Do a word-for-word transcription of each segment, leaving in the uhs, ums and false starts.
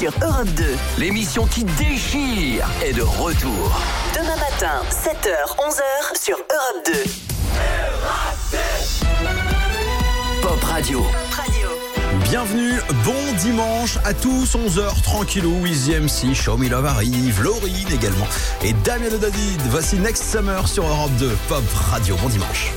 sur Europe deux. L'émission qui déchire est de retour. Demain matin, sept heures, onze heures sur Europe deux. Pop Radio. Bienvenue, bon dimanche à tous, onze heures tranquillou, Easy M C, Show Me Love arrive, Laurine également et Damien Le David. Voici Next Summer sur Europe deux, Pop Radio, bon dimanche.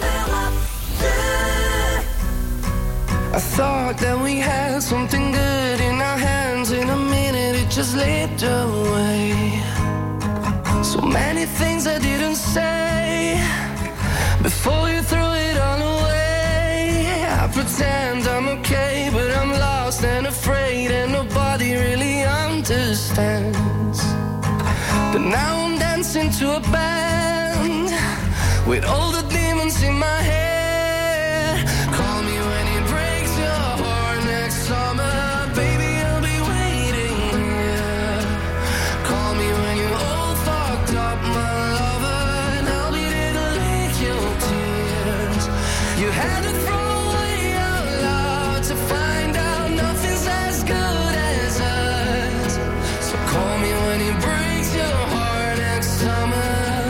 I thought that we had something good in our hands. In a minute it just slipped away. So many things I didn't say before you threw it all away. I pretend I'm okay, but I'm lost and afraid, and nobody really understands. But now I'm dancing to a band with all the demons in my head. Call me when it breaks your heart next summer, baby, I'll be waiting here. Call me when you're all fucked up, my lover, and I'll be there to lick your tears. You had to throw away our love to find out nothing's as good as us. So call me when it breaks your heart next summer.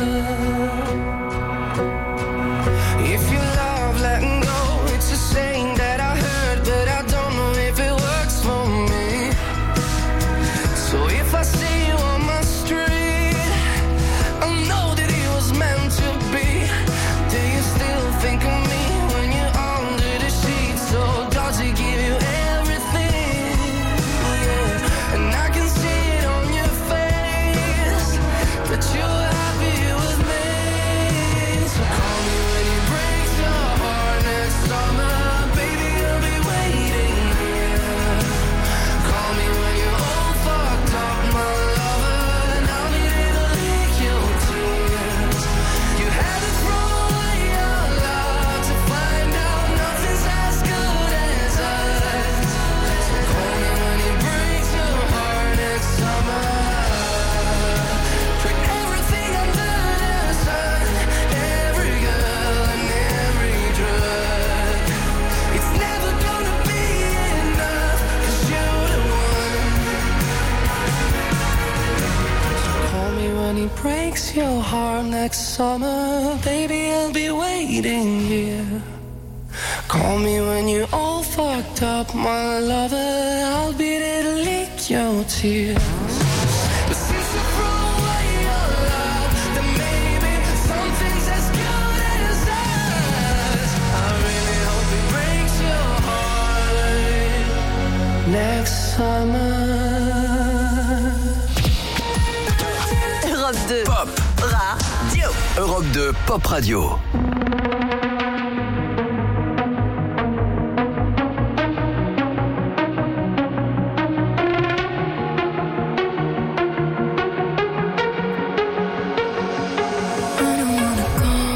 If you love letting go, it's a saying that I heard, but I don't know if it works for me. So if I see you on my street, I know that it was meant to be. Do you still think of me when you're under the sheets? So does he give you everything? Yeah. And I can see it on your face that you're happy with me. So call me when it breaks your heart next summer, baby, I'll be waiting here. Call me when you're all fucked up, my lover, and I'll be there to lick your tears. You had to throw away your love to find out nothing's as good as us. So call me when it breaks your heart next summer. Put everything under the sun, every girl and every drug. It's never gonna be enough, 'cause you're the one. So call me when it breaks your heart next summer, baby, I'll be waiting here. Call me when you're all fucked up, my lover, I'll be there to lick your tears. But since you threw away your love, then maybe something's as good as us. I really hope it breaks your heart next summer. Europe deux. Pop Radio. Europe deux, Pop Radio. I don't wanna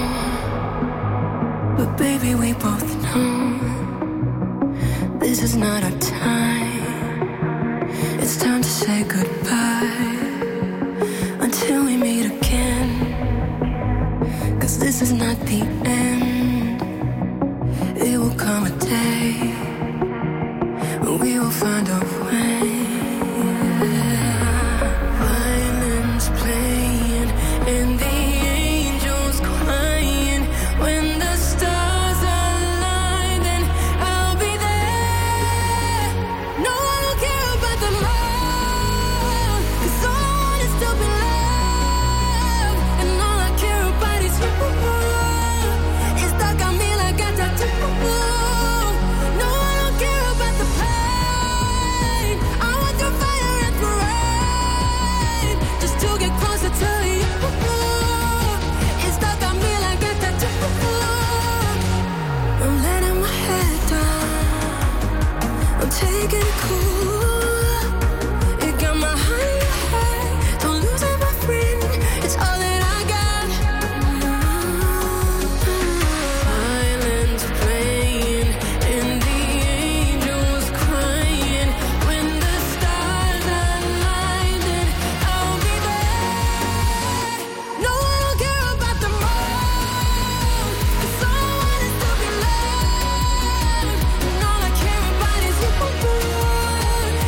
go, but baby, we both know this is not our time. It's time to say goodbye until we meet again. 'Cause this is not the end. It will come a day when we will find a way. Violins playing and the angels crying. When the stars align, then I'll be there. No, I don't care about the love, 'cause all I want is to be loved. And all I care about is you. It's stuck on me like a tattoo. No, I don't care about the pain. I want the fire and the rain, just to get closer to you. It's stuck on me like a tattoo. I'm letting my head down, I'm taking it cool. You got my heart in your head, don't lose it, my friend. It's all that I got. Violins playing and the angels crying. When the stars align, then I'll be there. No, I don't care about the moon, 'cause all I want is to be loved. And all I care about is you.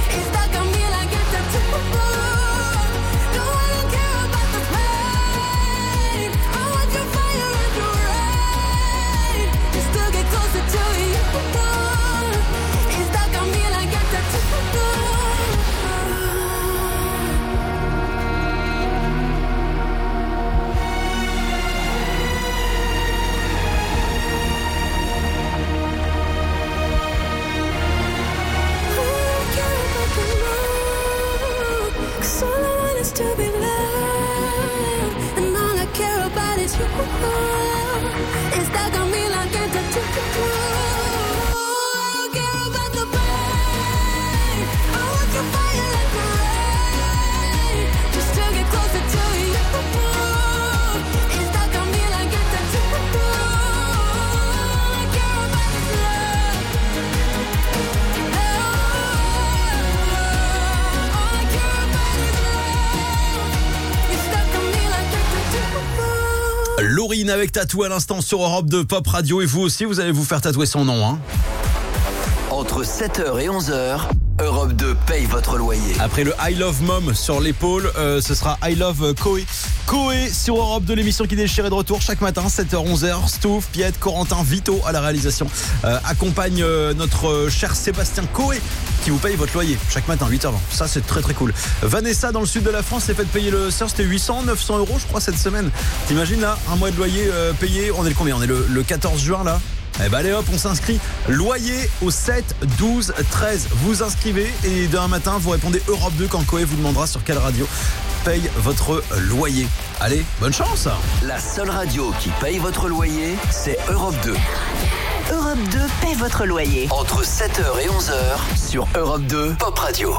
Laurine avec Tatou à l'instant sur Europe deux Pop Radio. Et vous aussi, vous allez vous faire tatouer son nom, hein. Entre sept heures et onze heures, Europe deux paye votre loyer. Après le I Love Mom sur l'épaule, euh, ce sera I Love Koé. Koé sur Europe deux, l'émission qui déchire est de retour chaque matin, sept heures onze heures. Stouff, Piette, Corentin, Vito à la réalisation euh, accompagne euh, notre euh, cher Sébastien Koé qui vous paye votre loyer chaque matin, huit heures vingt. Ça, c'est très très cool. Vanessa, dans le sud de la France, s'est fait payer le sien, c'était huit cents, neuf cents euros, je crois, cette semaine. T'imagines là, un mois de loyer euh, payé, on est le combien? On est le, le quatorze juin là. Eh ben allez hop, on s'inscrit. Loyer au sept, douze, treize. Vous inscrivez et demain matin, vous répondez Europe deux quand Koé vous demandera sur quelle radio paye votre loyer. Allez, bonne chance. La seule radio qui paye votre loyer, c'est Europe deux. Europe deux paie votre loyer. Entre sept heures et onze heures sur Europe deux Pop Radio.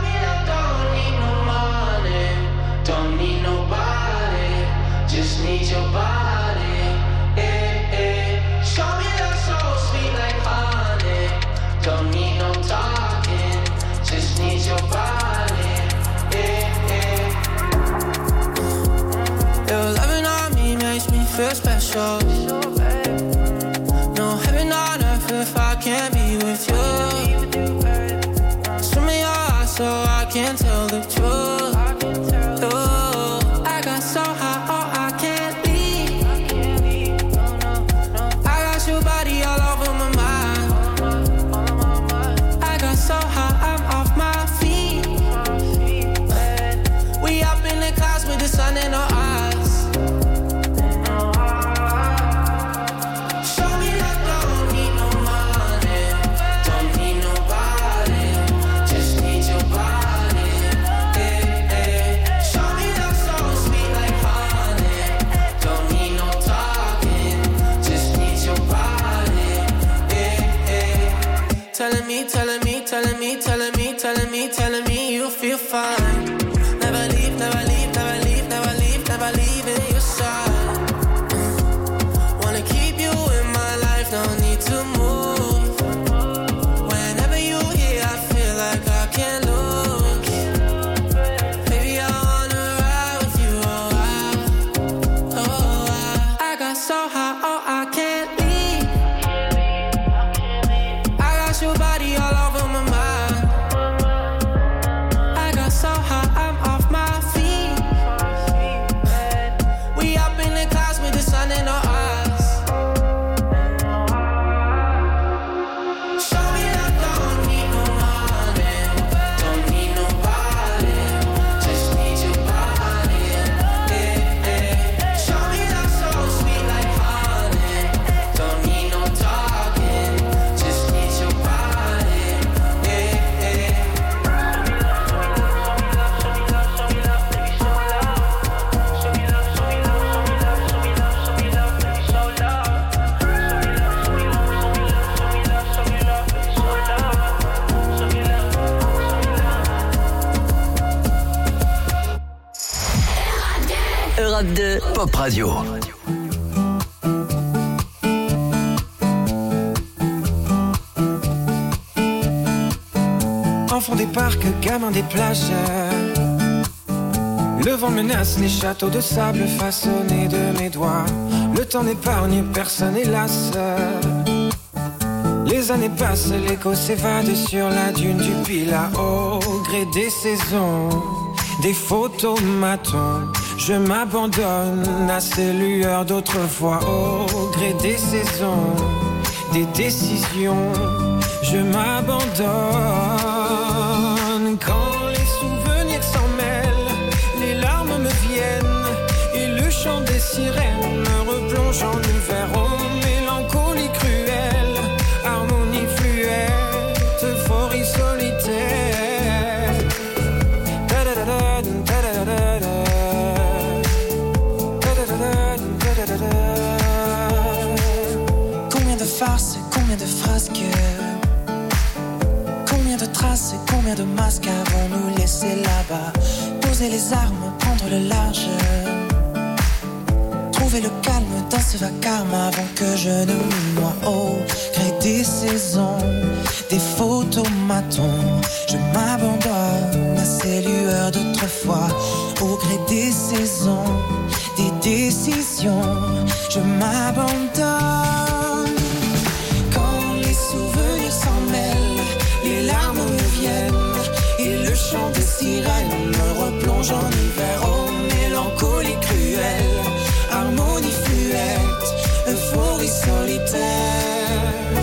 Don't need no talking, just need your body. Yeah, yeah. Your loving on me makes me feel special. No heaven on earth if I can't be with you. Swim in your eyes so I can tell the truth. Ooh, I got so high, oh I can't leave. I got your body all over my mind. So high, I'm off my feet. We up in the clouds with the sun in our eyes. Show me that don't need no money, don't need nobody, just need your body. Yeah, yeah. Show me that so sweet like honey, don't need no talking, just need your body. Yeah, yeah. Telling me, telling me. Telling me, telling me, telling me, telling me you feel fine. Never leave, never leave, never leave, never leave, never leave in your side. Wanna keep you in my life, don't need to move. Whenever you here, I feel like I can't lose. Baby, I wanna ride with you, oh I, oh I. I got so high, oh I can't leave. I got your body all over my mind. I got so high, I'm off my feet. We up in the clouds with the sun in our eyes. Show me that don't need no money, don't need nobody, just need your body. Yeah, yeah. Show me that so sweet like honey, don't need no talking, just need your body. Yeah, yeah. Europe deux. Pop Radio. Enfant des parcs, gamin des plages. Le vent menace les châteaux de sable façonnés de mes doigts. Le temps n'épargne personne, hélas. Les années passent, l'écho s'évade sur la dune du Pilat. Au gré des saisons, des photomatons, je m'abandonne à ces lueurs d'autrefois. Au gré des saisons, des décisions, je m'abandonne. Quand les souvenirs s'en mêlent, les larmes me viennent et le chant des sirènes me replonge en hiver. Oh, mélancolie cruelle, harmonie fluette, euphorie solitaire. Combien de farces, combien de frasques, combien de traces et combien de masques avons-nous laissé là-bas? Poser les armes, prendre le large, trouver le calme dans ce vacarme avant que je ne me noie. Au gré des saisons, des photomatons, je m'abandonne à ces lueurs d'autrefois. Au gré des saisons, des décisions, je m'abandonne. Quand les souvenirs s'en mêlent, les larmes me viennent et le chant des sirènes me replonge en hiver. Oh, mélancolie cruelle, harmonie fluette, euphorie solitaire.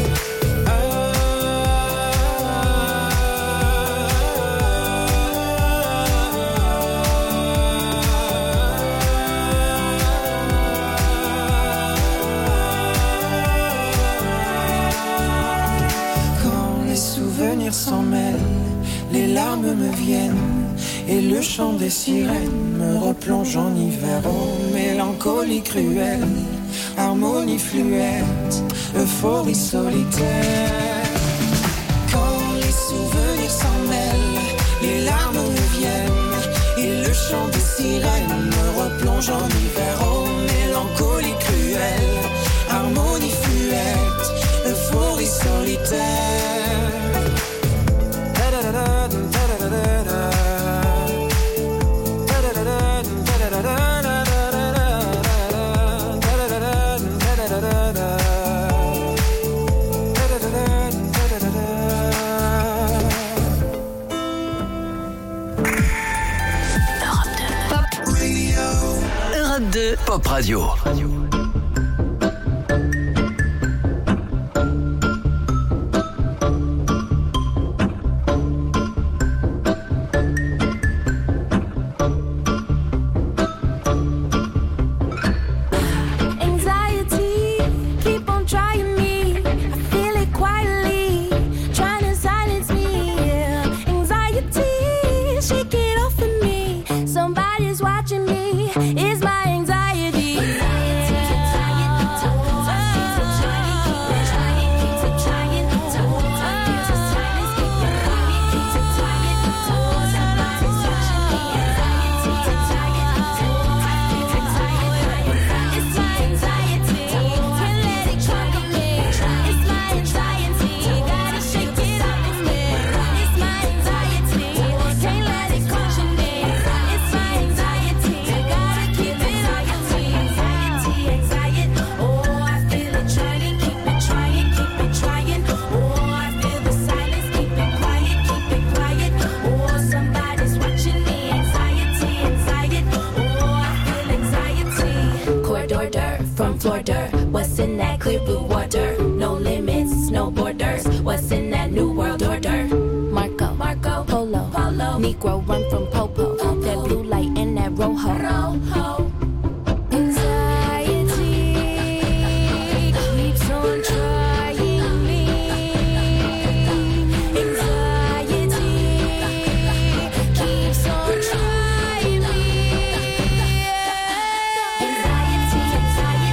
S'en mêlent, les larmes me viennent et le chant des sirènes me replonge en hiver. Oh, mélancolie cruelle, harmonie fluette, euphorie solitaire. Quand les souvenirs s'en mêlent, les larmes me viennent et le chant des sirènes me replonge en hiver. Oh, mélancolie cruelle, harmonie fluette, euphorie solitaire. Europe deux Pop Radio. What's in that clear blue water? No limits, no borders. What's in that new world order? Marco, Marco, Polo, Polo. Negro run from Popo. Popo. That blue light and that rojo. Rojo. Anxiety keeps on trying me. Anxiety keeps on trying me. Anxiety, anxiety.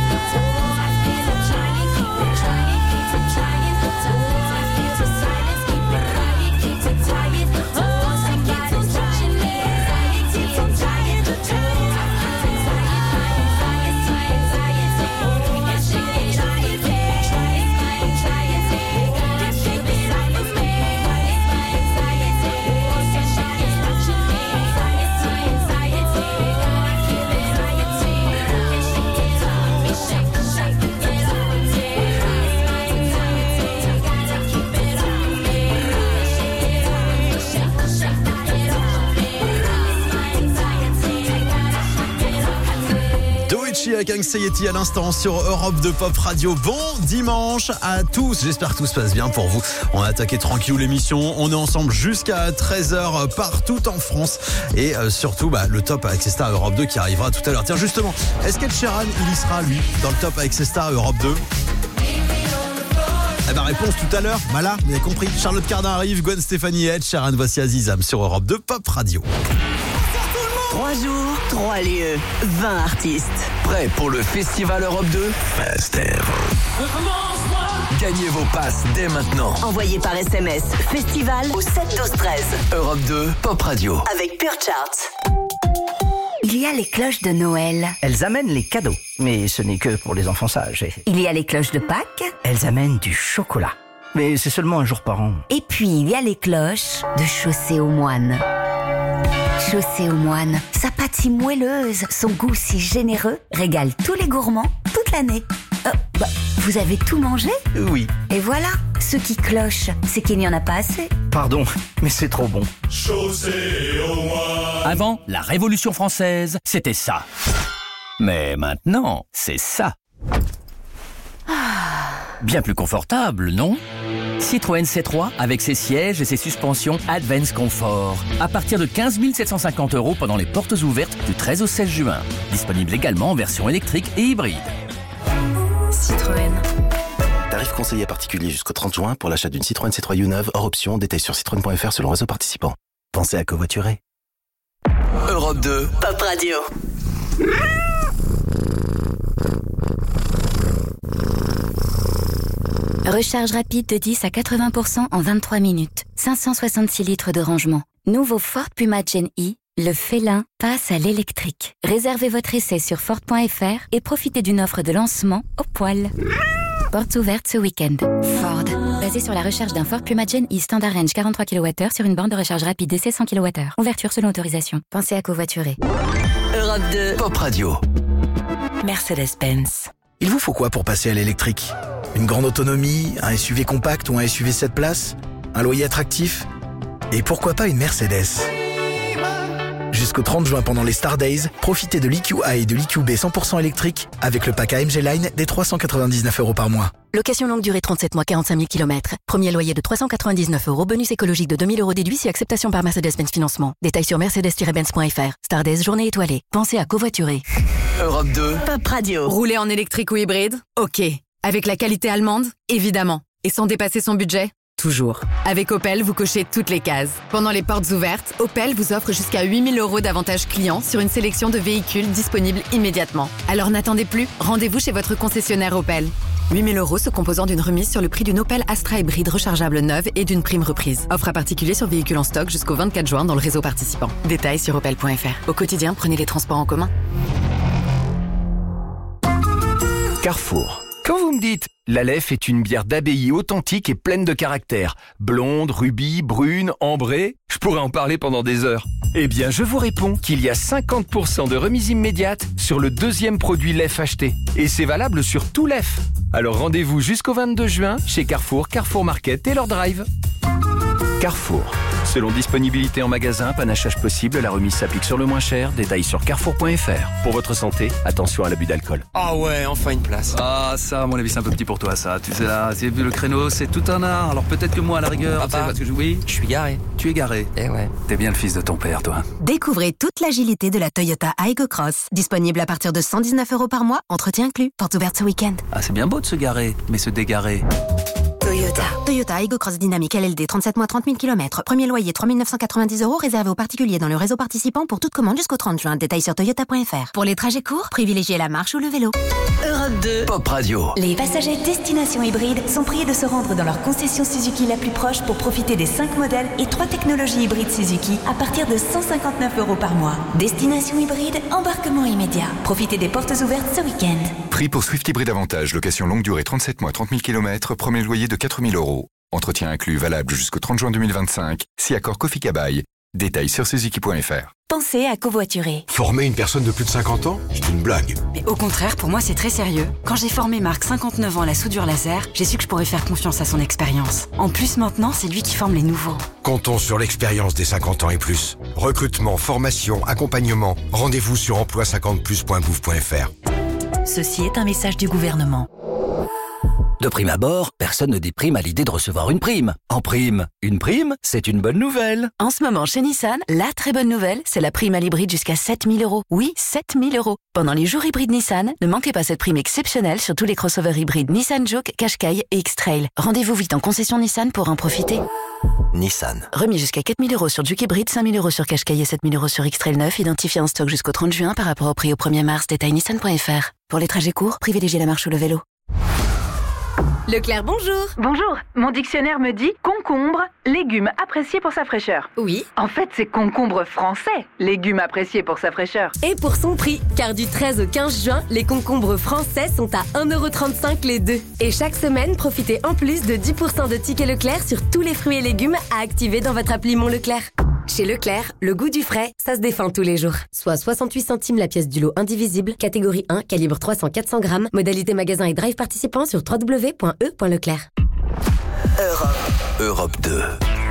Avec Anxiety à l'instant sur Europe deux Pop Radio. Bon dimanche à tous. J'espère que tout se passe bien pour vous. On a attaqué tranquille l'émission. On est ensemble jusqu'à treize heures partout en France. Et euh, surtout, bah, le top avec ses stars Europe deux qui arrivera tout à l'heure. Tiens, justement, est-ce qu'Ed Sheeran, il y sera, lui, dans le top avec ses stars Europe deux? Eh ben, réponse tout à l'heure. Bah là, vous avez compris. Charlotte Cardin arrive, Gwen Stefani et Ed Sheeran. Voici Azizam sur Europe deux Pop Radio. Trois jours, trois lieux, vingt artistes. Prêt pour le Festival Europe deux? Festival. Gagnez vos passes dès maintenant. Envoyez par S M S Festival au sept douze treize. Europe deux Pop Radio. Avec Pure Charts. Il y a les cloches de Noël. Elles amènent les cadeaux, mais ce n'est que pour les enfants sages. Il y a les cloches de Pâques. Elles amènent du chocolat, mais c'est seulement un jour par an. Et puis il y a les cloches de Chaussée aux Moines. chaussée aux moines. Sa pâte si moelleuse, son goût si généreux, régale tous les gourmands toute l'année. Oh, bah, vous avez tout mangé ? Oui. Et voilà, ce qui cloche, c'est qu'il n'y en a pas assez. Pardon, mais c'est trop bon. Chaussée aux moines. Avant, la Révolution française, c'était ça. Mais maintenant, c'est ça. Bien plus confortable, non ? Citroën C trois avec ses sièges et ses suspensions Advance Comfort. À partir de quinze mille sept cent cinquante euros pendant les portes ouvertes du treize au seize juin. Disponible également en version électrique et hybride. Citroën. Tarif conseillé particulier jusqu'au trente juin pour l'achat d'une Citroën C trois U-Neuve hors option. Détail sur citroën point f r selon réseau participant. Pensez à covoiturer. Europe deux. Pop Radio. Recharge rapide de dix à quatre-vingts pour cent en vingt-trois minutes. cinq cent soixante-six litres de rangement. Nouveau Ford Puma Gen E, le félin passe à l'électrique. Réservez votre essai sur Ford point f r et profitez d'une offre de lancement au poil. Portes ouvertes ce week-end. Ford. Basé sur la recharge d'un Ford Puma Gen E Standard Range quarante-trois kilowattheures sur une borne de recharge rapide D C cent kilowattheures. Ouverture selon autorisation. Pensez à covoiturer. Europe deux. Pop Radio. Mercedes-Benz. Il vous faut quoi pour passer à l'électrique ? Une grande autonomie, un S U V compact ou un S U V sept places ? Un loyer attractif ? Et pourquoi pas une Mercedes ? Jusqu'au trente juin pendant les Star Days, profitez de l'E Q A et de l'E Q B cent pour cent électrique avec le pack A M G Line des trois cent quatre-vingt-dix-neuf euros par mois. Location longue durée trente-sept mois, quarante-cinq mille kilomètres. Premier loyer de trois cent quatre-vingt-dix-neuf euros. Bonus écologique de deux mille euros déduit si acceptation par Mercedes-Benz Financement. Détails sur mercedes tiret benz point f r. Star Days, journée étoilée. Pensez à covoiturer. Europe deux. Pop Radio. Rouler en électrique ou hybride ? Ok. Avec la qualité allemande ? Évidemment. Et sans dépasser son budget ? Toujours. Avec Opel, vous cochez toutes les cases. Pendant les portes ouvertes, Opel vous offre jusqu'à huit mille euros d'avantages clients sur une sélection de véhicules disponibles immédiatement. Alors n'attendez plus, rendez-vous chez votre concessionnaire Opel. huit mille euros se composant d'une remise sur le prix d'une Opel Astra hybride rechargeable neuve et d'une prime reprise. Offre à particulier sur véhicules en stock jusqu'au vingt-quatre juin dans le réseau participant. Détails sur opel point f r. Au quotidien, prenez les transports en commun. Carrefour. Quand vous me dites « l'Aleph est une bière d'abbaye authentique et pleine de caractère, blonde, rubis, brune, ambrée », je pourrais en parler pendant des heures. Eh bien, je vous réponds qu'il y a cinquante pour cent de remise immédiate sur le deuxième produit Lef acheté. Et c'est valable sur tout Lef. Alors rendez-vous jusqu'au vingt-deux juin chez Carrefour, Carrefour Market et leur drive. Carrefour. Selon disponibilité en magasin, panachage possible, la remise s'applique sur le moins cher. Détails sur carrefour point f r. Pour votre santé, attention à l'abus d'alcool. Ah ouais, enfin une place. Ah, ça, à mon avis, c'est un peu petit pour toi, ça. Tu sais, là, c'est le créneau, c'est tout un art. Alors peut-être que moi, à la rigueur, Papa, tu sais, parce que je... oui, je suis garé. Tu es garé. Eh ouais. T'es bien le fils de ton père, toi. Découvrez toute l'agilité de la Toyota Aygo Cross. Disponible à partir de cent dix-neuf euros par mois, entretien inclus. Porte ouverte ce week-end. Ah, c'est bien beau de se garer, mais se dégarer. Toyota. Toyota Aygo Cross Dynamique L L D, trente-sept mois, trente mille kilomètres. Premier loyer trois mille neuf cent quatre-vingt-dix euros réservé aux particuliers dans le réseau participant pour toute commande jusqu'au trente juin. Détails sur toyota point f r. Pour les trajets courts, privilégiez la marche ou le vélo. Europe deux. Pop Radio. Les passagers destination hybride sont priés de se rendre dans leur concession Suzuki la plus proche pour profiter des cinq modèles et trois technologies hybrides Suzuki à partir de cent cinquante-neuf euros par mois. Destination hybride, embarquement immédiat. Profitez des portes ouvertes ce week-end. Prix pour Swift Hybride Avantage, location longue durée trente-sept mois, trente mille kilomètres, premier loyer de quatre mille euros. Entretien inclus valable jusqu'au trente juin deux mille vingt-cinq. Si accord Kofi Kabaï. Détails sur suzuki point f r. Pensez à covoiturer. Former une personne de plus de cinquante ans, c'est une blague. Mais au contraire, pour moi, c'est très sérieux. Quand j'ai formé Marc, cinquante-neuf ans, à la soudure laser, j'ai su que je pourrais faire confiance à son expérience. En plus, maintenant, c'est lui qui forme les nouveaux. Comptons sur l'expérience des cinquante ans et plus. Recrutement, formation, accompagnement. Rendez-vous sur emploi cinquante plus point gouv point f r. Ceci est un message du gouvernement. De prime abord, personne ne déprime à l'idée de recevoir une prime. En prime, une prime, c'est une bonne nouvelle. En ce moment, chez Nissan, la très bonne nouvelle, c'est la prime à l'hybride jusqu'à sept mille euros. Oui, sept mille euros. Pendant les jours hybrides Nissan, ne manquez pas cette prime exceptionnelle sur tous les crossovers hybrides Nissan Juke, Qashqai et X-Trail. Rendez-vous vite en concession Nissan pour en profiter. Nissan. Remis jusqu'à quatre mille euros sur Juke hybride, cinq mille euros sur Qashqai et sept mille euros sur X-Trail neuf, identifié en stock jusqu'au trente juin par rapport au prix au premier mars. Détail nissan point f r. Pour les trajets courts, privilégiez la marche ou le vélo. Leclerc, bonjour. Bonjour. Mon dictionnaire me dit concombre, légume apprécié pour sa fraîcheur. Oui. En fait, c'est concombre français, légume apprécié pour sa fraîcheur. Et pour son prix, car du treize au quinze juin, les concombres français sont à un euro trente-cinq les deux. Et chaque semaine, profitez en plus de dix pour cent de tickets Leclerc sur tous les fruits et légumes à activer dans votre appli Mon Leclerc. Chez Leclerc, le goût du frais, ça se défend tous les jours. Soit soixante-huit centimes la pièce du lot indivisible, catégorie un, calibre trois cents à quatre cents grammes, modalité magasin et drive participant sur w w w point e point leclerc. Europe. Europe deux.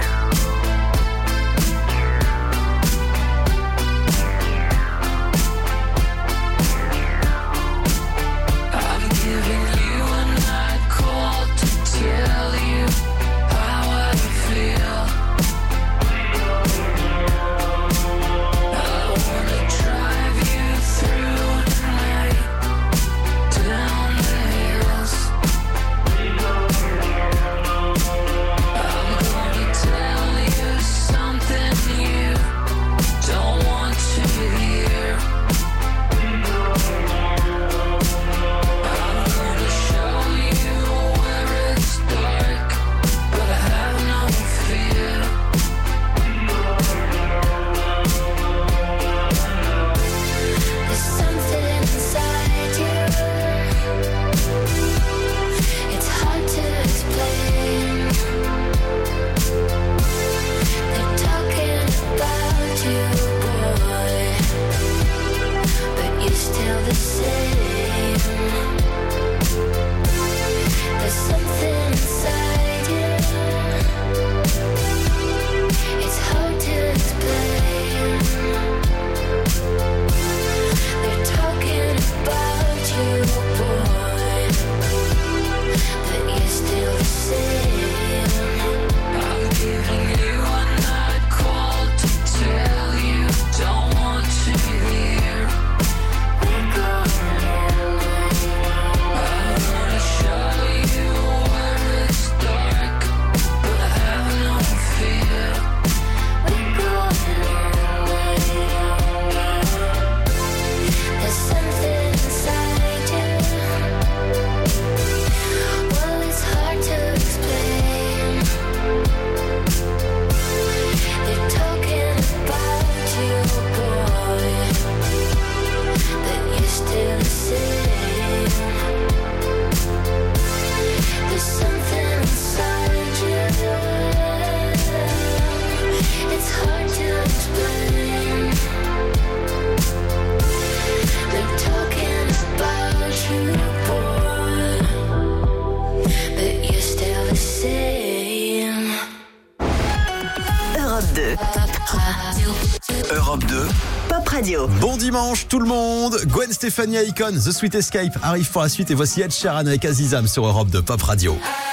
Europe deux. Pop Radio. Bon dimanche tout le monde. Gwen Stefani Icon, The Sweet Escape arrive pour la suite et voici Ed Sheeran avec Azizam sur Europe deux Pop Radio.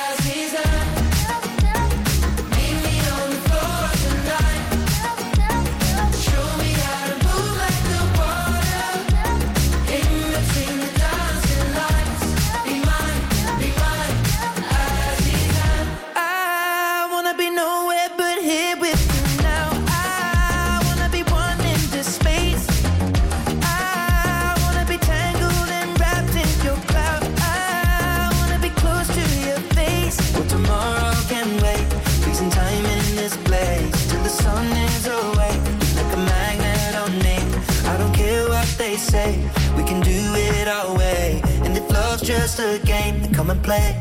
We can do it our way, and if love's just a game, then come and play.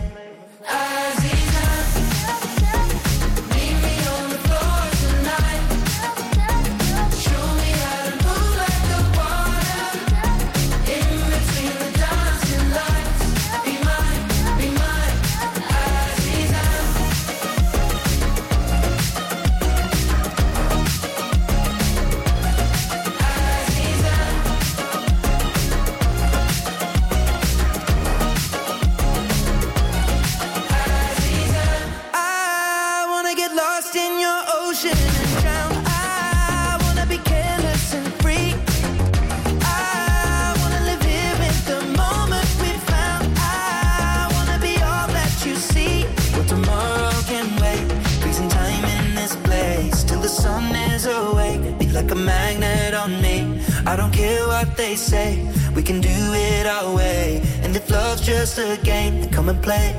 Like a magnet on me. I don't care what they say. We can do it our way. And if love's just a game, then come and play.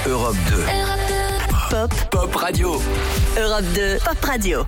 Europe deux. Pop. Pop Radio. Europe deux. Pop Radio.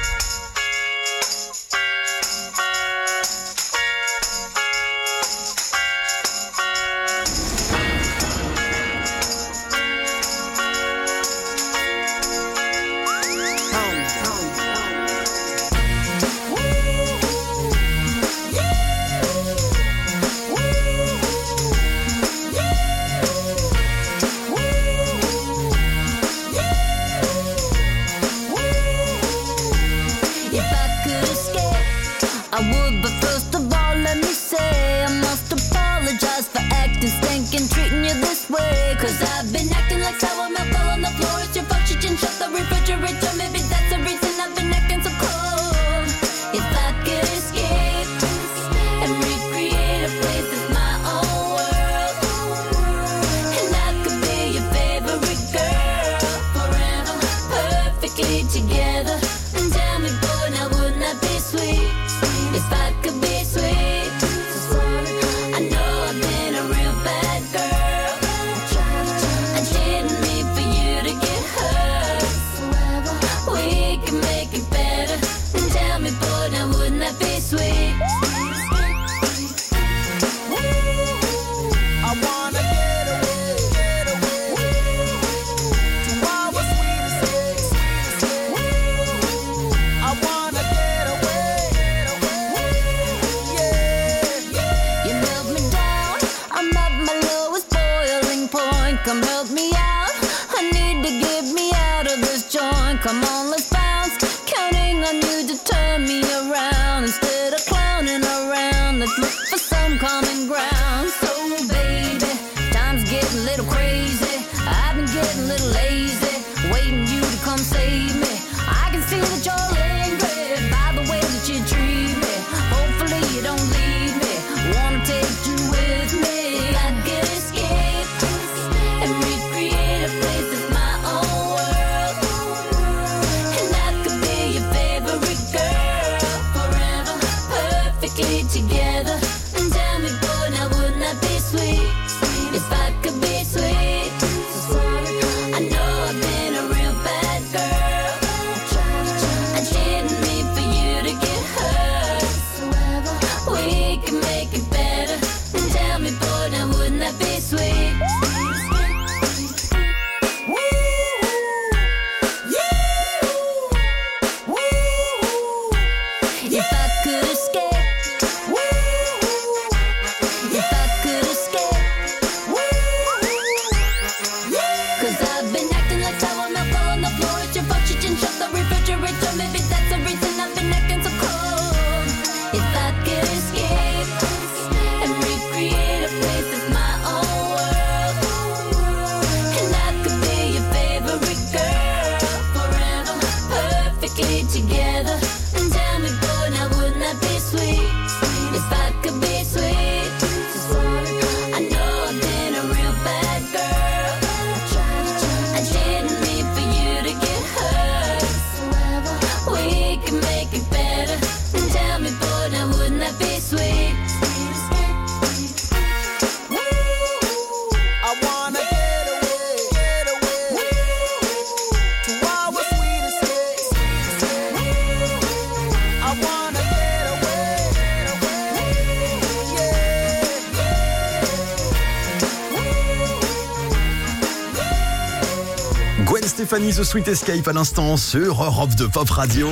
Stéphanie, The Sweet Escape à l'instant sur Europe deux Pop Radio.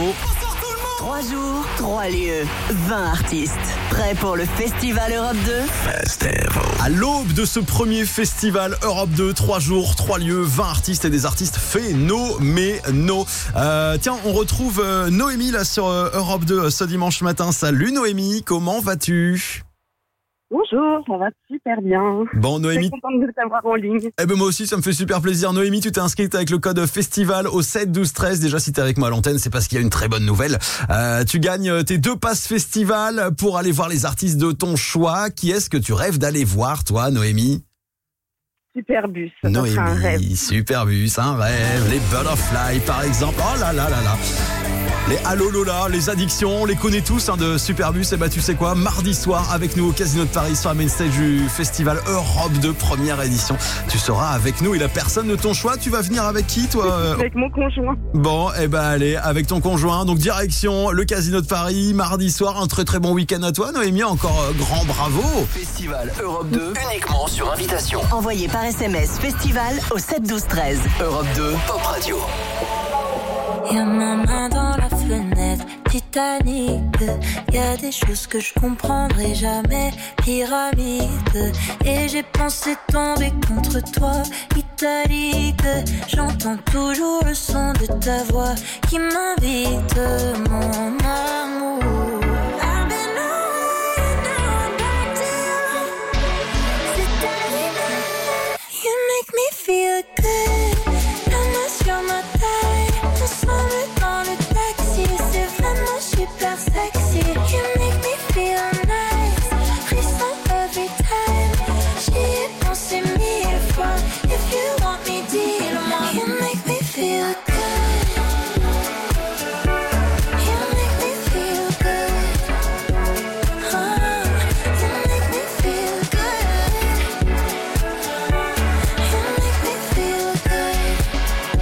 Trois jours, trois lieux, vingt artistes. Prêts pour le Festival Europe deux? Festival. À l'aube de ce premier Festival Europe deux, trois jours, trois lieux, vingt artistes et des artistes phénoménaux. Euh, tiens, on retrouve euh, Noémie là sur euh, Europe deux euh, ce dimanche matin. Salut Noémie, comment vas-tu? Bonjour, ça va super bien. Bon Noémie, je suis contente de t'avoir en ligne. Eh ben moi aussi, ça me fait super plaisir. Noémie, tu t'es inscrite avec le code festival au sept douze treize. Déjà, si t'es avec moi à l'antenne, c'est parce qu'il y a une très bonne nouvelle. Euh, tu gagnes tes deux passes festival pour aller voir les artistes de ton choix. Qui est-ce que tu rêves d'aller voir, toi, Noémie? Superbus, ça Noémie, sera un rêve. Superbus, un rêve. Les Butterfly, par exemple. Oh là là là là. Les Allo Lola, les addictions, on les connaît tous hein, de Superbus. Et bah tu sais quoi, mardi soir avec nous au Casino de Paris sur la main stage du festival Europe deux première édition. Tu seras avec nous et la personne de ton choix, tu vas venir avec qui toi? Avec mon conjoint. Bon, et bah allez, avec ton conjoint. Donc direction le Casino de Paris, mardi soir. Un très très bon week-end à toi Noémie, encore euh, grand bravo. Festival Europe deux, uniquement sur invitation. Envoyez par S M S Festival au sept douze treize. Europe deux, Pop Radio. Y'a ma main dans la fenêtre, Titanic. Y'a des choses que je comprendrai jamais, pyramide. Et j'ai pensé tomber contre toi, italique. J'entends toujours le son de ta voix qui m'invite, mon amour. You make me feel good. La main sur ma taille, ensemble dans le taxi, c'est vraiment super sexy. You make me feel nice, frisson every time. J'y ai pensé mille fois. If you want me, dis-le-moi. You make me feel good. You make me feel good. Oh, you make me feel good. You make me feel good.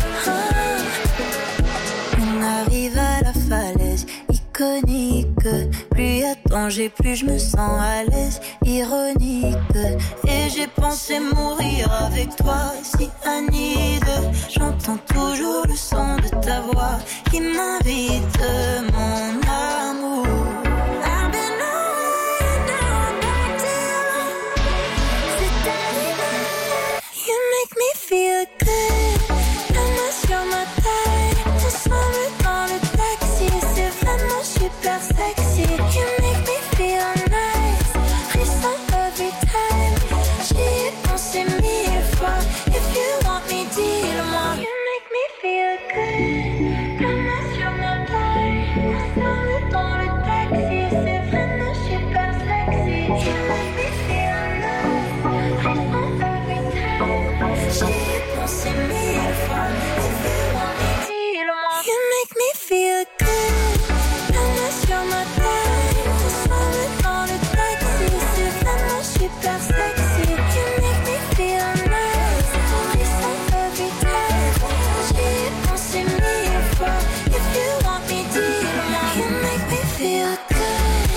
Oh. On arrive à la falaise iconique. Plus y a de danger, plus je me sens à l'aise, ironique. Et j'ai pensé mourir avec toi, si Anide. J'entends toujours le son de ta voix qui m'invite, mon amour. I've been on down back to c'est arrivé. You make me feel good. La main sur ma taille, ensemble dans le taxi, c'est vraiment super sexy. You make me feel nice, frisson every time. J'y ai pensé mille fois. If you want me, dis-le-moi. You make me feel good. La main sur ma taille, ensemble dans le taxi, c'est vraiment super sexy. You make me feel nice, frisson every time. J'y ai pensé mille fois. If you want me, dis-le-moi. You make me feel good. La main sur ma taille, ensemble dans le taxi, c'est vraiment super sexy. You make me feel nice, frisson every time. J'y ai pensé mille fois. If you want me, dis-le-moi. You make me feel good.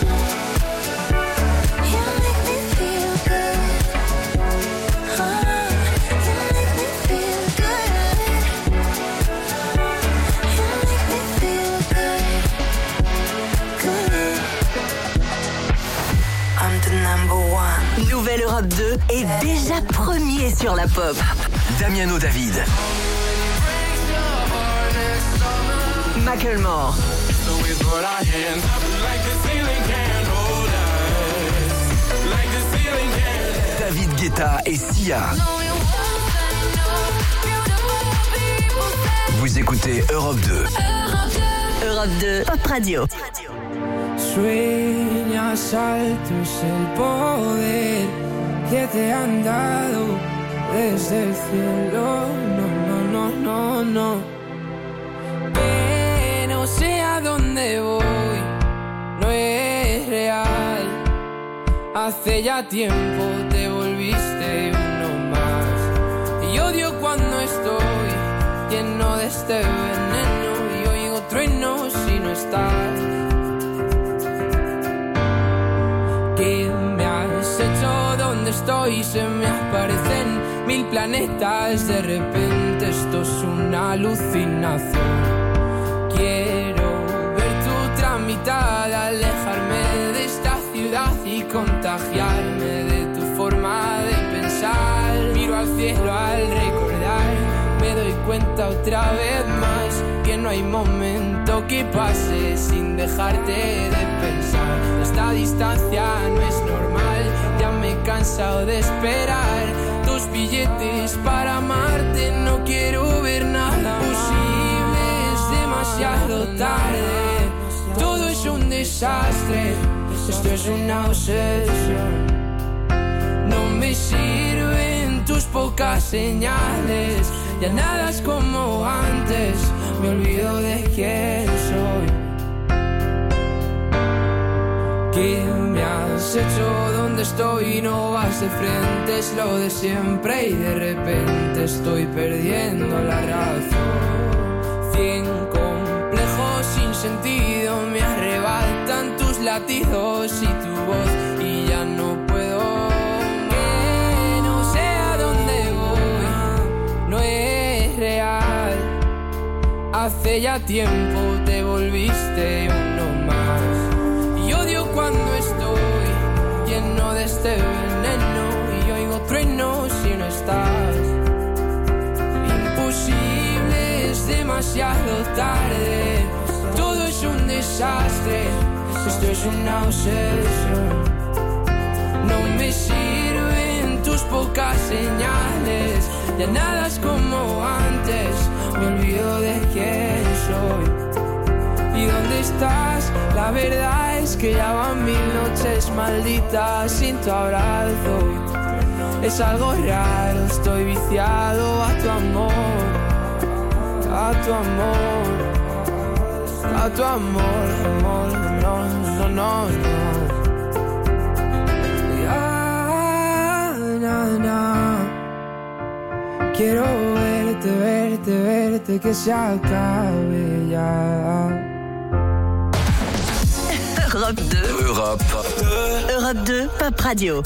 You make me feel good. Oh, you make me feel good. You make me feel good. Good. I'm the number one. Nouvelle Europe deux est déjà premier sur la pop. Damiano David. Macklemore. David Guetta et Sia. Vous écoutez Europe deux. Europe deux, Pop Radio. Sueñas altos el poder que te han dado desde el cielo. No, no, no, no, no. Pero sé a dónde voy, no es real. Hace ya tiempo te volviste uno más. Y odio cuando estoy lleno de este veneno y oigo truenos si no estás. ¿Qué me has hecho? ¿Dónde estoy? Se me aparecen mil planetas. De repente esto es una alucinación. Quiero ver tu tramitada, alejarme de esta ciudad y contagiarme de tu forma de pensar. Miro al cielo al recordar, me doy cuenta otra vez más que no hay momento que pase sin dejarte de pensar. Esta distancia no es normal, ya me he cansado de esperar tus billetes para amarte. No quiero ver nada posible, es demasiado tarde. Todo es un desastre, esto es una obsesión. No me sirve tus pocas señales. Ya nada es como antes, me olvido de quién soy. ¿Qué me has hecho? ¿Dónde estoy? No vas de frente, es lo de siempre y de repente estoy perdiendo la razón. Cien complejos sin sentido me arrebatan tus latidos y tu voz y ya no puedo. Que no sé a dónde voy, no es real. Hace ya tiempo te volviste uno más. Y odio cuando estoy lleno de este veneno y oigo truenos si no estás. Imposible, es demasiado tarde. Todo es un desastre, esto es una obsesión. No me sirven tus pocas señales, ya nada es como antes, me olvido de quién soy. ¿Y dónde estás? La verdad es que ya van mil noches malditas sin tu abrazo. Es algo raro, estoy viciado a tu amor, a tu amor, a tu amor, amor, no, no, no, no. Ya, na, na. Quiero verte, verte, verte, que se acabe ya. Europe deux. Europe deux. Europe deux, Pop Radio.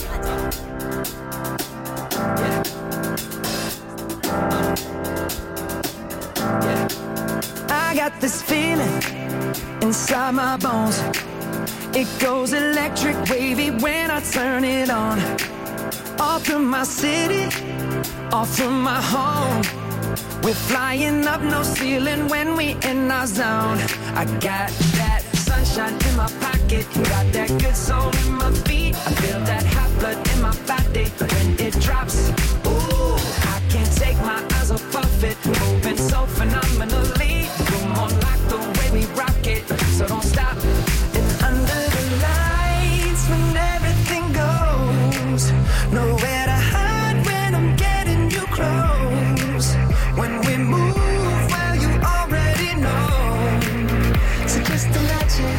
I got this feeling inside my bones. It goes electric wavy when I turn it on. Off from my city, off from my home. We're flying up no ceiling when we in our zone. I got that sunshine in my pocket, got that good soul in my feet. I feel that hot blood in my body when it drops. Ooh, I can't take my eyes off of it, moving so phenomenally. Come on, like the way we rock it, so don't stop. And under the lights, when everything goes, nowhere to hide when I'm getting you close. When we move, well, you already know. So just imagine.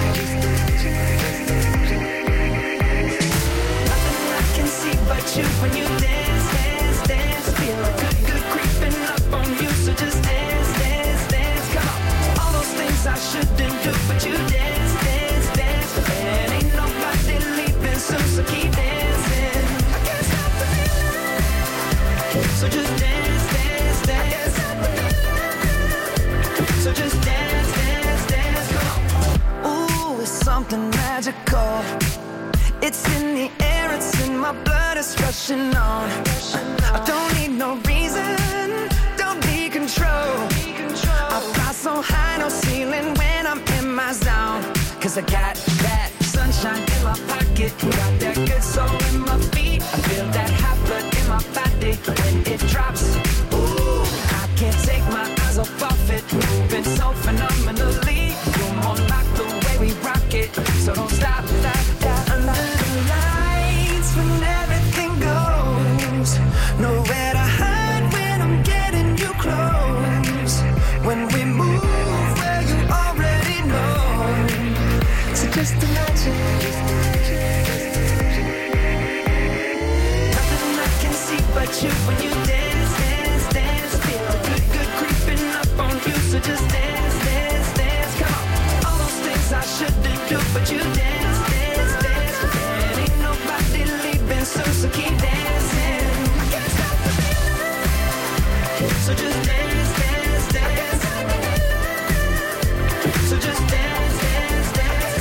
Nothing I can see but you when you dance, dance, dance. Feel good, good creeping up on you. So just dance, dance, dance. Come on. All those things I shouldn't do, but you dance, dance, dance. And ain't nobody leaving soon, so keep dancing. I can't stop the feeling. So just dance, dance, dance. So just dance, dance, dance. Come on. Ooh, it's something magical. It's in the air, it's in my blood, it's rushing on. I don't need no reason, don't need control. I fly so high, no ceiling when I'm in my zone. Cause I got that sunshine in my pocket, got that good soul in my feet. I feel that hot blood in my body when it drops. Ooh, I can't take my eyes off of it, moving so phenomenally. You're more like the way we rock it, so don't stop, stop, stop. Under the lights when everything goes, nowhere to hide when I'm getting you close. When we move, well, you already know. So just imagine. Nothing I can see but you when you dance, dance, dance. Feel good, good creeping up on you. So just dance, dance, dance. Come on. All those things I shouldn't do, but you dance, dance, dance. And ain't nobody leaving soon, so keep dancing. I can't stop the feeling. So just dance, dance, dance. So just dance, dance, dance.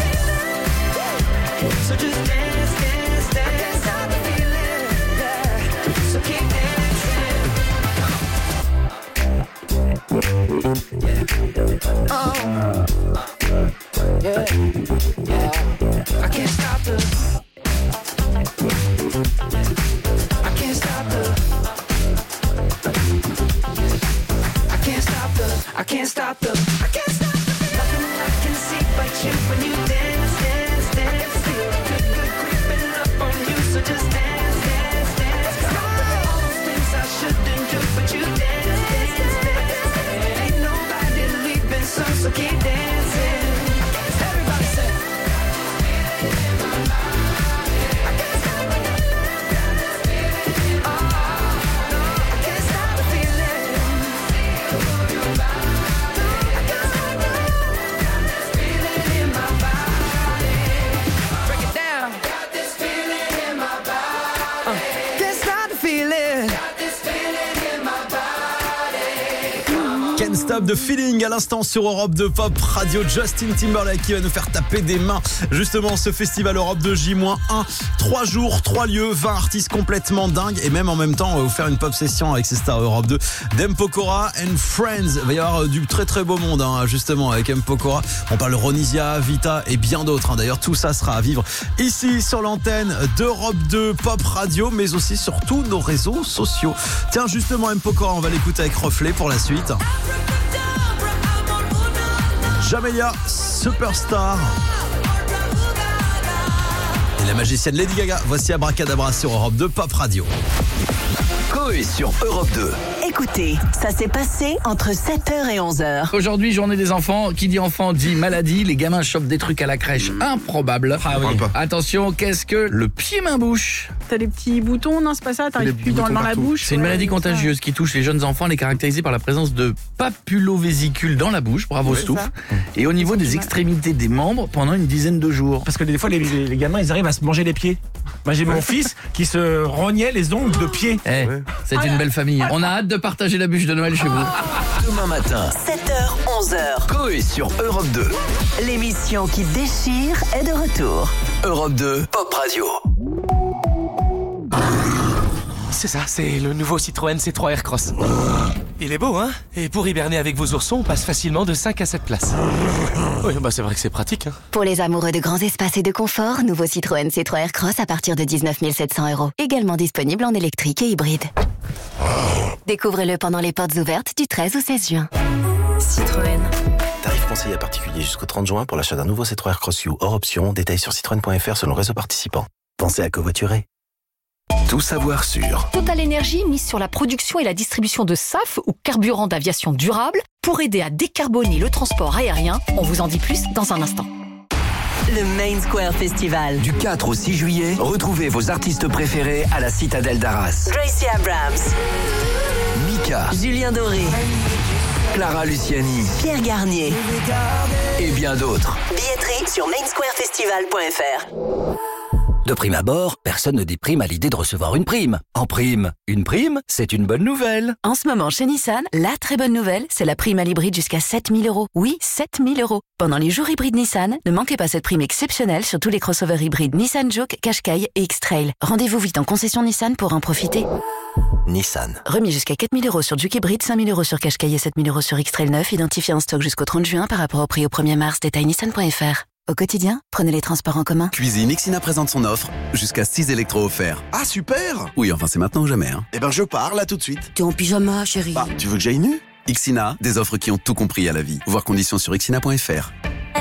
So just dance, dance, dance. I can't stop the feeling. Yeah. So keep dancing. Oh. Yeah. Yeah. I can't stop the. I can't stop the. I can't stop the. I can't stop the. I can't stop the. Nothing I can see but you when you dance, dance, dance. Feel good, good creeping up on you. So just dance, dance, dance. Come on. All those Can't Stop the Feeling à l'instant sur Europe deux Pop Radio. Justin Timberlake qui va nous faire taper des mains justement ce festival Europe deux J un. trois jours, trois lieux, vingt artistes complètement dingues et même en même temps on va vous faire une pop session avec ces stars Europe deux. Dem Pokora and Friends. Il va y avoir du très très beau monde hein, justement avec M Pokora. On parle Ronisia, Vita et bien d'autres. Hein. D'ailleurs tout ça sera à vivre ici sur l'antenne d'Europe deux Pop Radio mais aussi sur tous nos réseaux sociaux. Tiens justement M Pokora, on va l'écouter avec Reflet pour la suite. Jamelia, Superstar. Et la magicienne Lady Gaga. Voici Abracadabra sur Europe deux Pop Radio. Coé sur Europe deux. Écoutez, ça s'est passé entre sept heures et onze heures. Aujourd'hui, journée des enfants. Qui dit enfant dit maladie. Les gamins chopent des trucs à la crèche improbables. Ah oui. Attention, qu'est-ce que le pied-main-bouche? T'as des petits boutons, non c'est pas ça? T'arrives plus dans, dans la bouche? C'est une maladie ouais, contagieuse ça. Qui touche les jeunes enfants. Elle est caractérisée par la présence de papulovésicules dans la bouche. Bravo ouais, Stouff. Et au niveau des extrémités des membres pendant une dizaine de jours. Parce que des fois, les, les, les gamins, ils arrivent à se manger les pieds. Moi, j'ai mon fils qui se rognait les ongles de pied. Eh, ouais. C'est une belle famille. On a hâte de partager la bûche de Noël chez vous. Demain matin, sept heures, onze heures. Coé sur Europe deux. L'émission qui déchire est de retour. Europe deux, Pop Radio. C'est ça, c'est le nouveau Citroën C trois Aircross. Il est beau, hein? Et pour hiberner avec vos oursons, on passe facilement de cinq à sept places. Oui, bah c'est vrai que c'est pratique, hein. Pour les amoureux de grands espaces et de confort, nouveau Citroën C trois Aircross à partir de dix-neuf mille sept cents euros. Également disponible en électrique et hybride. Découvrez-le pendant les portes ouvertes du treize au seize juin. Citroën. Tarif conseillé à particulier jusqu'au trente juin pour l'achat d'un nouveau C trois Aircross U hors option. Détail sur citroën point f r selon le réseau participant. Pensez à covoiturer. Tout savoir sur Total Energy mise sur la production et la distribution de S A F ou carburant d'aviation durable pour aider à décarboner le transport aérien. On vous en dit plus dans un instant. Le Main Square Festival. Du quatre au six juillet, retrouvez vos artistes préférés à la Citadelle d'Arras. Tracy Abrams, Mika, Julien Doré, Clara Luciani, Pierre Garnier et bien d'autres. Billetterie sur main square festival point f r. De prime abord, personne ne déprime à l'idée de recevoir une prime. En prime, une prime, c'est une bonne nouvelle. En ce moment, chez Nissan, la très bonne nouvelle, c'est la prime à l'hybride jusqu'à sept mille euros. Oui, sept mille euros. Pendant les jours hybrides Nissan, ne manquez pas cette prime exceptionnelle sur tous les crossovers hybrides Nissan Juke, Qashqai et X-Trail. Rendez-vous vite en concession Nissan pour en profiter. Nissan. Remis jusqu'à quatre mille euros sur Juke hybride, cinq mille euros sur Qashqai et sept mille euros sur X-Trail neuf, identifié en stock jusqu'au trente juin par rapport au prix au premier mars. Détail nissan point f r. Au quotidien, prenez les transports en commun. Cuisine Ixina présente son offre, jusqu'à six électros offerts. Ah super! Oui, enfin c'est maintenant ou jamais. Hein. Eh ben je pars là tout de suite. T'es en pyjama, chérie. Bah, tu veux que j'aille nu? Ixina, des offres qui ont tout compris à la vie. Voir conditions sur ixina point f r.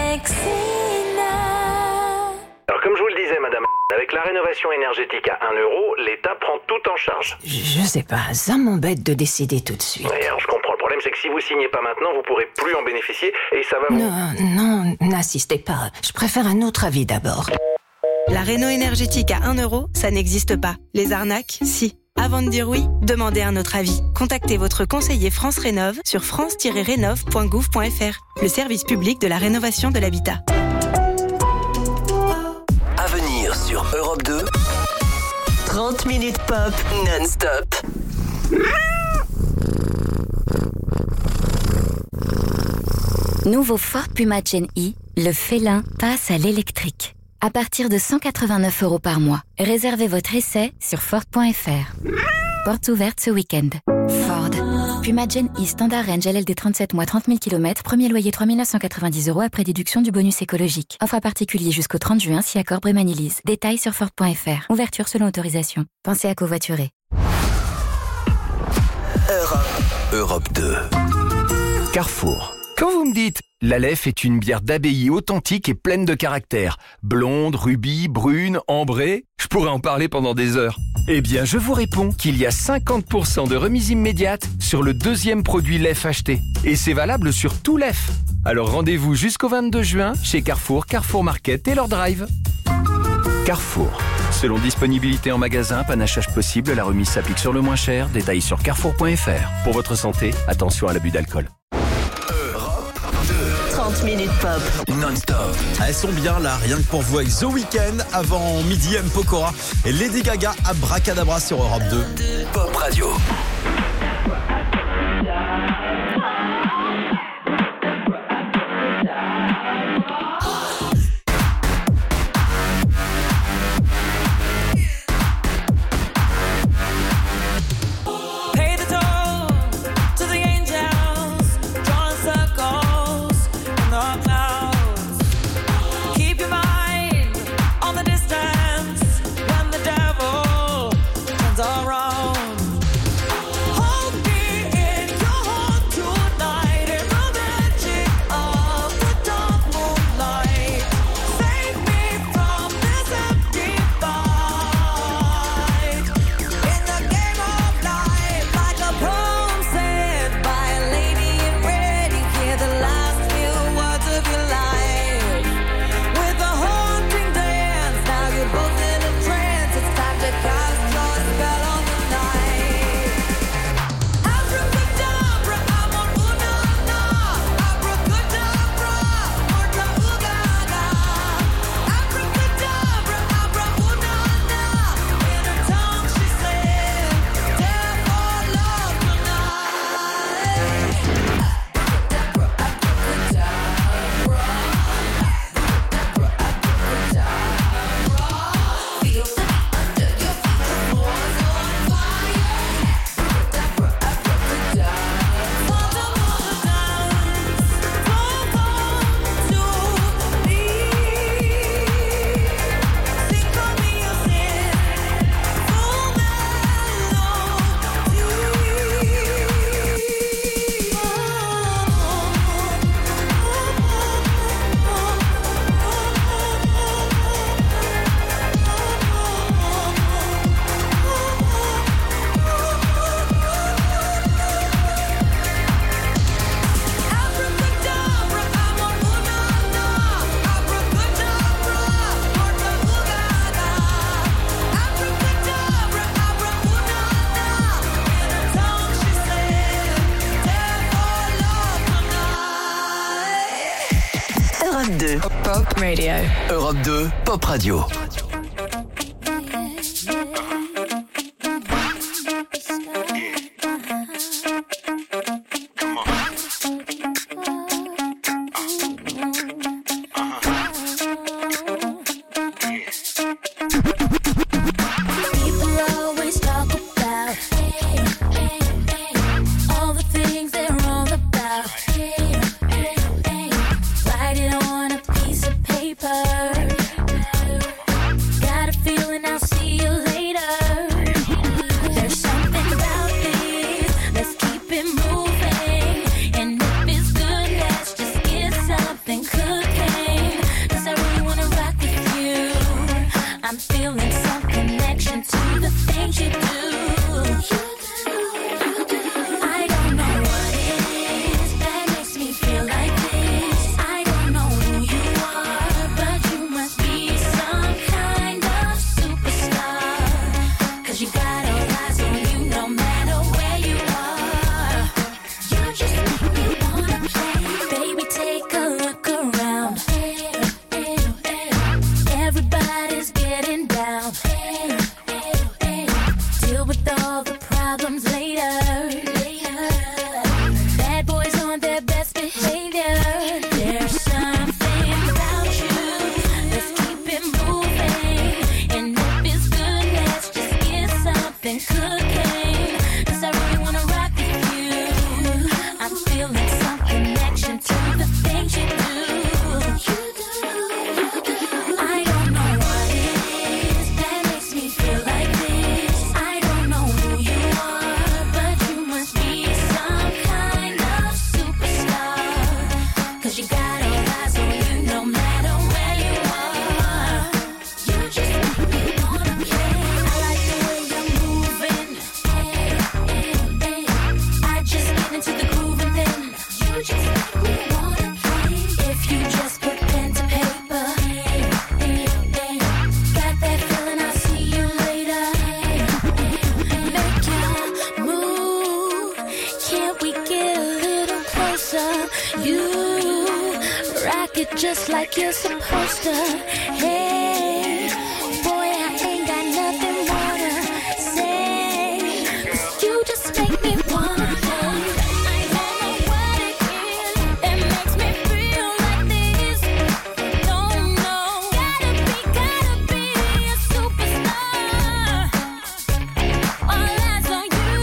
Alors comme je vous le disais madame, avec la rénovation énergétique à un euro, l'État prend tout en charge. Je, je sais pas, ça m'embête de décider tout de suite. Oui, alors je comprends. Le problème c'est que si vous signez pas maintenant, vous pourrez plus en bénéficier et ça va vous... Non, non, n'insistez pas. Je préfère un autre avis d'abord. La réno énergétique à un euro, ça n'existe pas. Les arnaques, si. Avant de dire oui, demandez un autre avis. Contactez votre conseiller France Rénov sur france tiret rénov point gouv point f r. Le service public de la rénovation de l'habitat. À venir sur Europe deux. trente minutes pop non-stop. Nouveau Ford Puma Gen E, le félin passe à l'électrique. À partir de cent quatre-vingt-neuf euros par mois. Réservez votre essai sur ford point f r. Portes ouvertes ce week-end. Ford. Puma Gen E Standard Range L L D trente-sept mois trente mille kilomètres. Premier loyer trois mille neuf cent quatre-vingt-dix euros après déduction du bonus écologique. Offre à particulier jusqu'au trente juin si accord Brémanilise. Détails sur ford point f r. Ouverture selon autorisation. Pensez à covoiturer. Europe. Europe deux. Carrefour. Quand vous me dites « l'Aleph est une bière d'abbaye authentique et pleine de caractère, blonde, rubis, brune, ambrée », je pourrais en parler pendant des heures. Eh bien, je vous réponds qu'il y a cinquante pour cent de remise immédiate sur le deuxième produit Lef acheté. Et c'est valable sur tout Lef. Alors rendez-vous jusqu'au vingt-deux juin chez Carrefour, Carrefour Market et leur drive. Carrefour. Selon disponibilité en magasin, panachage possible, la remise s'applique sur le moins cher. Détails sur carrefour point f r. Pour votre santé, attention à l'abus d'alcool. trente minutes pop non-stop. Elles sont bien là, rien que pour vous avec The Weeknd avant midi, M Pokora et Lady Gaga Abracadabra sur Europe deux. Pop Radio. deux. Pop Radio. Europe deux, Pop Radio. Just like you're supposed to. Hey, boy, I ain't got nothing more to say, 'cause you just make me wanna play. I don't know what it is that makes me feel like this. Don't know. Gotta be, gotta be a superstar. All eyes on you.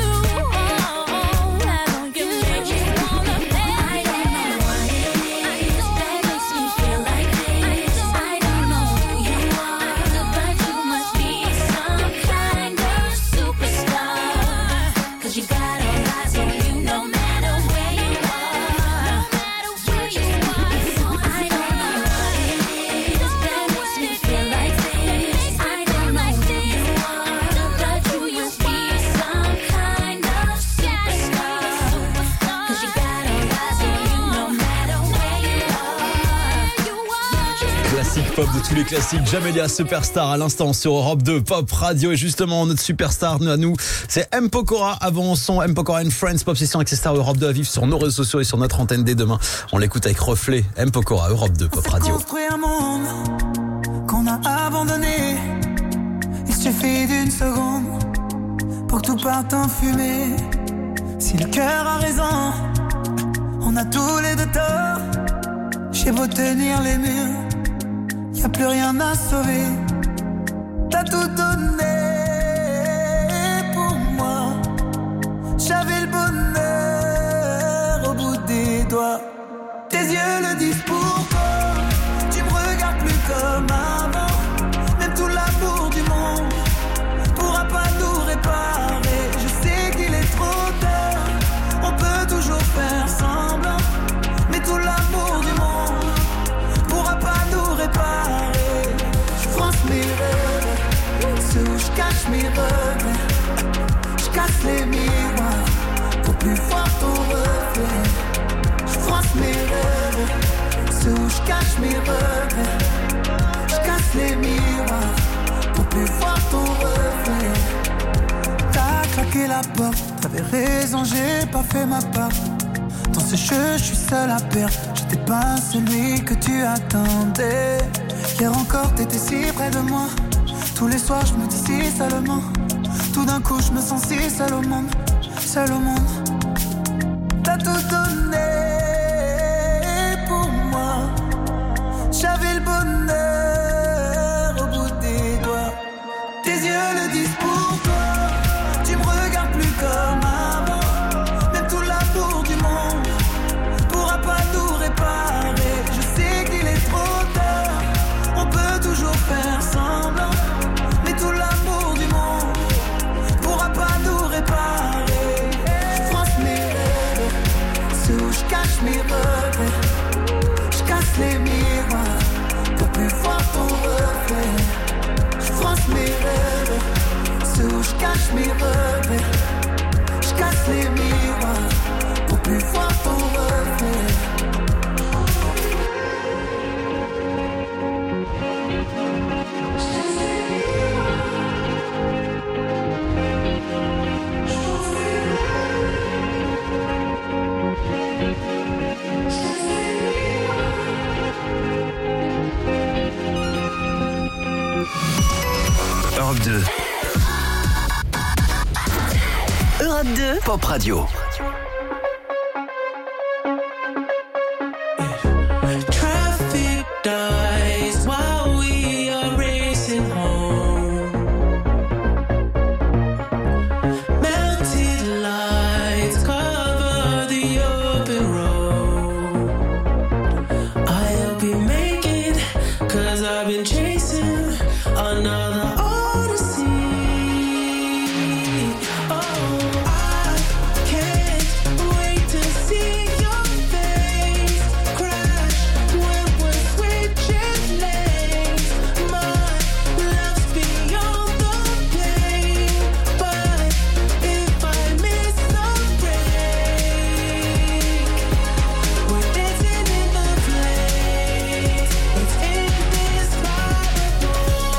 All eyes on you. You just wanna play. I don't know what it is that makes me feel like this. I don't know who you are, but you must be some kind of superstar. 'Cause you got all eyes on you no matter where you are. No matter where you are. I don't know what it is that makes me feel like this. I don't know who you are, but you must be some kind of superstar. 'Cause you got all eyes on you no matter where you are. Classique pop de tous les classiques, Jamelia Superstar à l'instant sur Europe deux Pop Radio. Et justement notre superstar à nous, c'est M. Pokora. Avant son M. Pokora and Friends, Pop Session avec ses stars Europe deux à vivre sur nos réseaux sociaux et sur notre antenne dès demain. On l'écoute avec Reflet, M. Pokora, Europe deux Pop Radio. Construit un monde qu'on a abandonné. Il suffit d'une seconde pour que tout parte en fumée. Si le cœur a raison, on a tous les deux tort. J'ai beau tenir les murs, y a plus rien à sauver. T'as tout donné pour moi. J'avais le bonheur au bout des doigts. Tes yeux le disent pourquoi. Tu me regardes plus comme avant. Même tout l'amour du monde pourra pas nous réparer. Je sais qu'il est trop tard. On peut toujours faire semblant, mais tout l'amour du monde pourra pas nous réparer. Je France mes rêves, ceux où je cache mes regrets. Je casse les miroirs pour plus voir ton reflet. Je France mes rêves, ceux où je cache mes regrets. Je casse les miroirs pour plus voir ton reflet. T'as claqué la porte, t'avais raison, j'ai pas fait ma part. Dans ce jeu, je suis seul à perdre. J'étais pas celui que tu attendais. Hier encore, t'étais si près de moi. Tous les soirs, je me dis si seulement. Tout d'un coup, je me sens si seul au monde. Seul au monde. T'as tout donné pour moi. J'avais le bonheur au bout des doigts. Tes yeux le disent pour toi. Tu me regardes plus comme avant. Même tout l'amour du monde pourra pas tout réparer. Je sais qu'il est trop tard. On peut toujours faire semblant. Mais tout l'amour du monde pourra pas tout réparer. Je froisse mes rêves, ceux où je cache mes regrets. Je casse les miroirs pour plus voir ton reflet. Je froisse mes rêves, ceux où je cache mes regrets. Je casse les miroirs pour plus voir ton reflet. Europe deux. Europe deux. Pop Radio. Traffic dies while we are racing home. Melted lights cover the open road. I hope you make it, 'cause I've been chasing another odyssey. Oh, I can't wait to see your face crash when we're switching lanes. My love's beyond the pain, but if I miss the break, we're dancing in the flames. It's indescribable.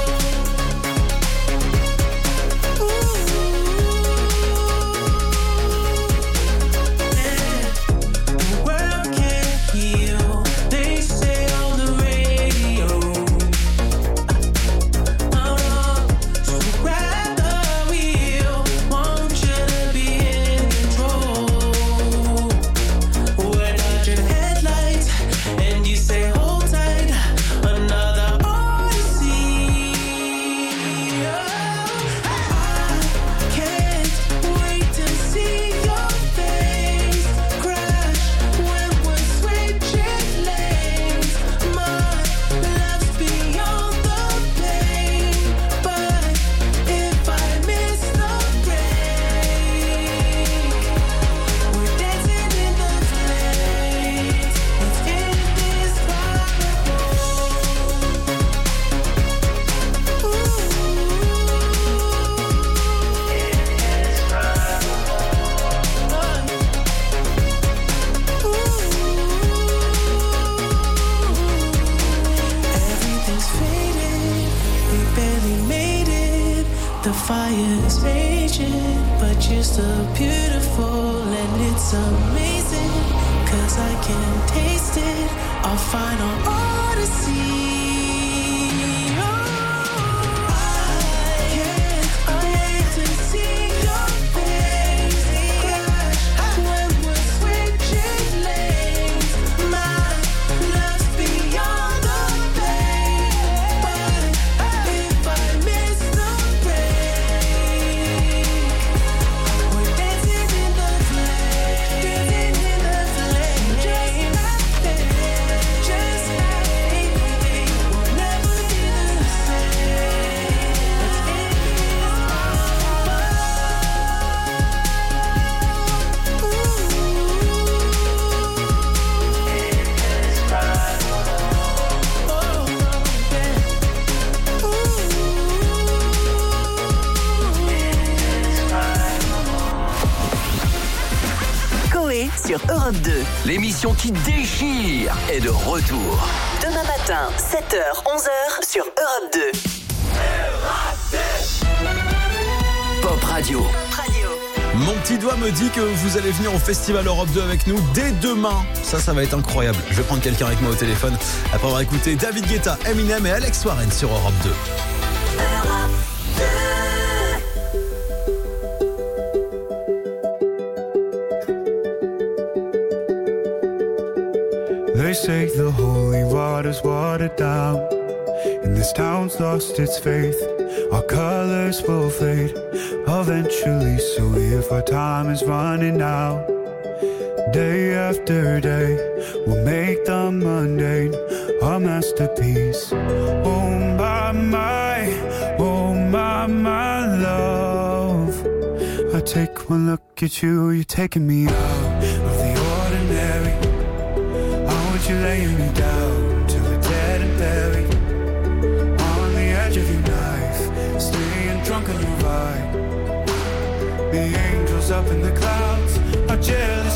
The world can't heal, they say on the radio. Oh no, so grab the wheel, want you to be in control. We're dodging headlights, and you say hold tight, another odyssey. Oh, I can't wait to see your face crash when we're switching lanes. My love's beyond the pain, but if I miss the break, we're dancing in the flames. It's indescribable. Everything's faded, we barely made it. The fire's raging, but you're still beautiful, and it's amazing, 'cause I can taste it, our final odyssey. Oh, I can't wait to see your face crash when we're switching lanes. My love's beyond the pain, but if I miss the break, we're dancing in the flames, dancing in the flames, just like this, just like this. We'll never be the same. It's Coé sur Europe deux. L'émission qui déchire est de retour. Demain matin, sept heures, onze heures sur Europe deux. Pop Radio. Radio. Mon petit doigt me dit que vous allez venir au Festival Europe deux avec nous dès demain. Ça, ça va être incroyable. Je vais prendre quelqu'un avec moi au téléphone après avoir écouté David Guetta, Eminem et Alex Warren sur Europe deux. They say the holy water's watered down, and this town's lost its faith. Our colors will fade eventually, so if our time is running out, day after day, we'll make the mundane our masterpiece. Oh my, my, oh my, my love, I take one look at you, you're taking me out of the ordinary. You're laying me down till we're dead and buried on the edge of your knife, staying drunk on your ride. The angels up in the clouds are jealous.